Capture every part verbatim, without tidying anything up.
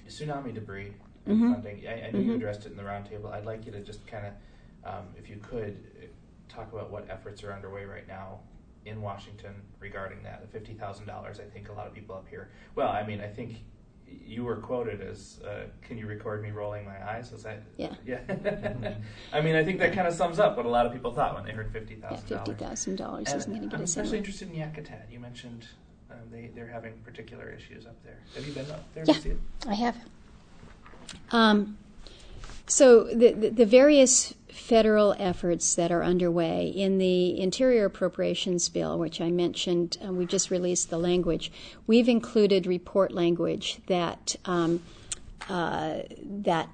tsunami debris mm-hmm. funding. I, I know mm-hmm. you addressed it in the roundtable. I'd like you to just kind of, um, if you could, talk about what efforts are underway right now in Washington regarding that. The fifty thousand dollars, I think a lot of people up here, well, I mean, I think you were quoted as, uh, can you record me rolling my eyes? Was that? Yeah. Yeah. I mean, I think that kind of sums up what a lot of people thought when they heard fifty thousand dollars. Yeah, fifty thousand dollars isn't going to get I'm us especially anywhere. interested in Yakutat. You mentioned uh, they, they're having particular issues up there. Have you been up there Yeah, to see it? I have. Um, so the, the, the various federal efforts that are underway in the Interior Appropriations Bill, which I mentioned, uh, we just released the language. We've included report language that um, uh, that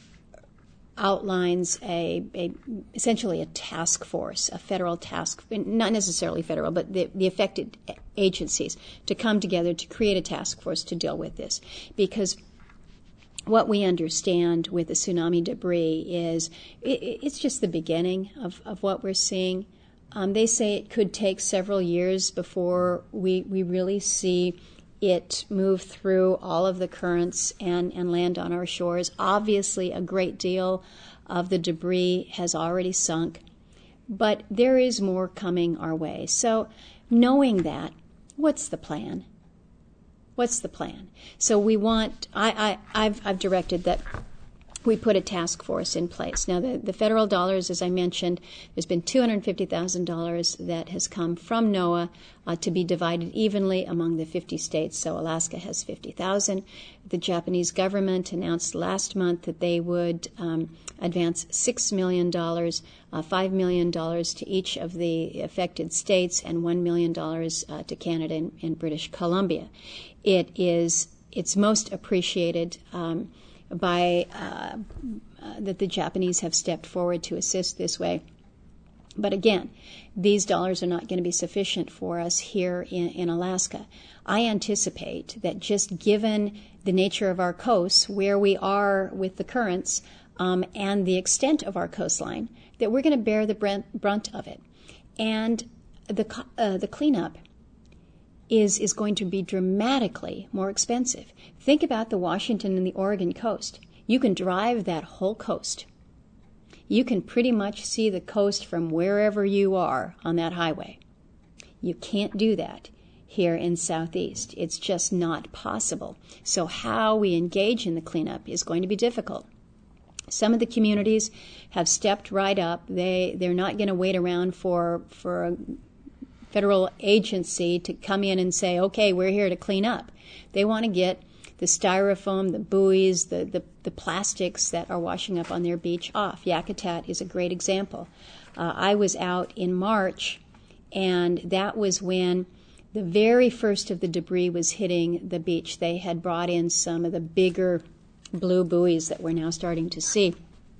outlines a, a essentially a task force, a federal task, not necessarily federal, but the, the affected agencies to come together to create a task force to deal with this, because what we understand with the tsunami debris is it, it's just the beginning of, of what we're seeing. Um, they say it could take several years before we, we really see it move through all of the currents and, and land on our shores. Obviously, a great deal of the debris has already sunk, but there is more coming our way. So knowing that, what's the plan? What's the plan? So we want, I, I, I've, I've directed that we put a task force in place. Now, the, the federal dollars, as I mentioned, there's been two hundred fifty thousand dollars that has come from NOAA uh, to be divided evenly among the fifty states. So Alaska has fifty thousand dollars. The Japanese government announced last month that they would um, advance six million dollars, uh, five million dollars to each of the affected states, and one million dollars uh, to Canada and, and British Columbia. It is, it's most appreciated um, by uh, uh, that the Japanese have stepped forward to assist this way. But again, these dollars are not going to be sufficient for us here in, in Alaska. I anticipate that just given the nature of our coasts, where we are with the currents, um, and the extent of our coastline, that we're going to bear the brunt, brunt of it. And the uh, the cleanup is is going to be dramatically more expensive. Think about the Washington and the Oregon coast. You can drive that whole coast. You can pretty much see the coast from wherever you are on that highway. You can't do that here in Southeast. It's just not possible. So how we engage in the cleanup is going to be difficult. Some of the communities have stepped right up. They, they're not going to wait around for, for a federal agency to come in and say, okay, we're here to clean up. They want to get the styrofoam, the buoys, the, the, the plastics that are washing up on their beach off. Yakutat is a great example. Uh, I was out in March, and that was when the very first of the debris was hitting the beach. They had brought in some of the bigger blue buoys that we're now starting to see.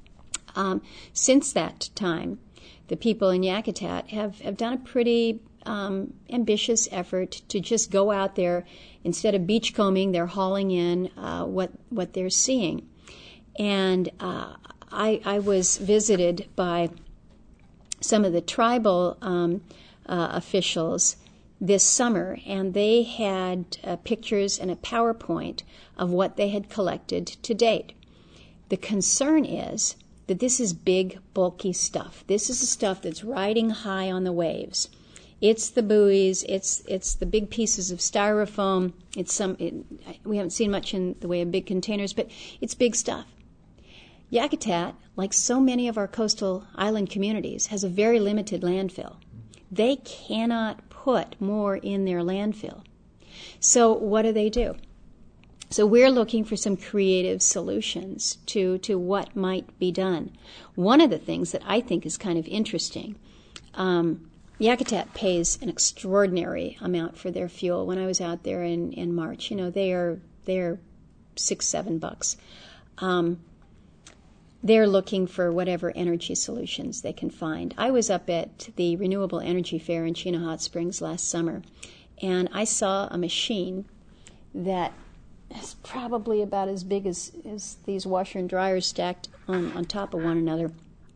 Um, since that time, the people in Yakutat have, have done a pretty Um, ambitious effort to just go out there. Instead of beachcombing, they're hauling in uh, what what they're seeing. And uh, I, I was visited by some of the tribal um, uh, officials this summer, and they had uh, pictures and a PowerPoint of what they had collected to date. The concern is that this is big, bulky stuff. This is the stuff that's riding high on the waves. It's the buoys, it's it's the big pieces of styrofoam, it's some, it, we haven't seen much in the way of big containers, but it's big stuff. Yakutat, like so many of our coastal island communities, has a very limited landfill. They cannot put more in their landfill. So what do they do? So we're looking for some creative solutions to, to what might be done. One of the things that I think is kind of interesting, um, Yakutat pays an extraordinary amount for their fuel. When I was out there in, in March, you know, they are they're six, seven bucks. Um, they're looking for whatever energy solutions they can find. I was up at the Renewable Energy Fair in Chino Hot Springs last summer, and I saw a machine that is probably about as big as, as these washer and dryers stacked on, on top of one another.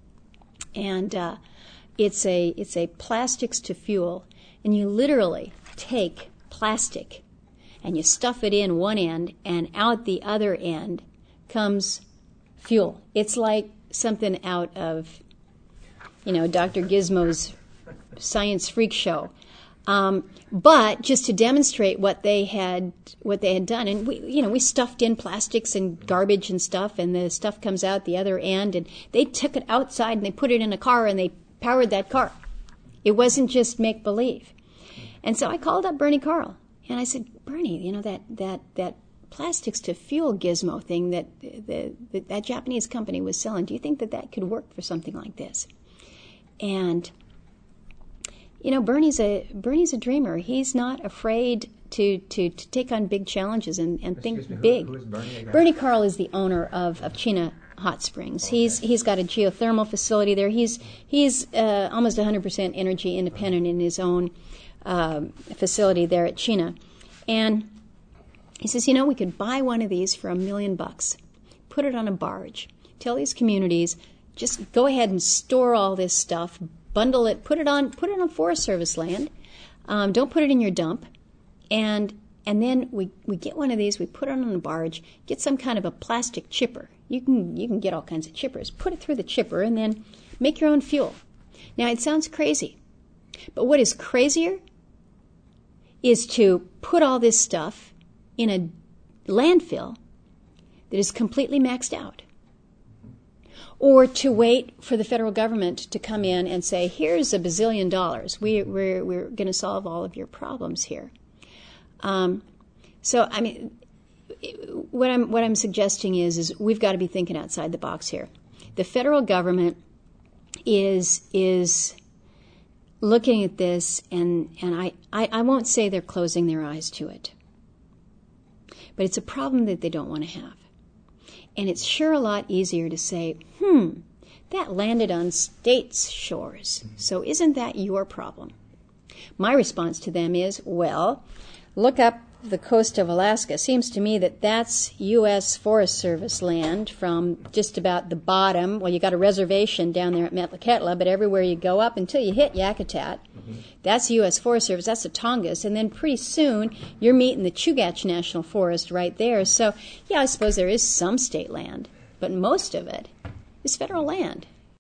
And uh, It's a it's a plastics to fuel, and you literally take plastic and you stuff it in one end, and out the other end comes fuel. It's like something out of, you know, Doctor Gizmo's science freak show. Um, but just to demonstrate what they had, what they had done, and we, you know, we stuffed in plastics and garbage and stuff, and the stuff comes out the other end, and they took it outside and they put it in a car and they powered that car. It wasn't just make believe. And so I called up Bernie Carl and I said, Bernie, you know that that that plastics to fuel gizmo thing that the, the that Japanese company was selling. Do you think that that could work for something like this? And you know, Bernie's a Bernie's a dreamer. He's not afraid to, to, to take on big challenges and, and think me, who, big. Who is Bernie again? Bernie Carl is the owner of, of Chena Hot Springs. Okay. He's he's got a geothermal facility there. He's he's uh, almost one hundred percent energy independent in his own uh, facility there at Chena, and he says, you know, we could buy one of these for a million bucks, put it on a barge, tell these communities, just go ahead and store all this stuff. Bundle it, put it on, put it on Forest Service land. Um, don't put it in your dump, and and then we, we get one of these. We put it on a barge. Get some kind of a plastic chipper. You can you can get all kinds of chippers. Put it through the chipper, and then make your own fuel. Now it sounds crazy, but what is crazier is to put all this stuff in a landfill that is completely maxed out. Or to wait for the federal government to come in and say, here's a bazillion dollars. We, we're we're going to solve all of your problems here. Um, so, I mean, what I'm what I'm suggesting is is we've got to be thinking outside the box here. The federal government is is looking at this, and and I, I, I won't say they're closing their eyes to it, but it's a problem that they don't want to have. And it's sure a lot easier to say, hmm, that landed on states' shores, so isn't that your problem? My response to them is, well, look up the coast of Alaska. Seems to me that that's U S Forest Service land from just about the bottom. Well, you got a reservation down there at Metlakatla, but everywhere you go up until you hit Yakutat, mm-hmm. that's U S Forest Service. That's the Tongass. And then pretty soon you're meeting the Chugach National Forest right there. So, yeah, I suppose there is some state land, but most of it is federal land.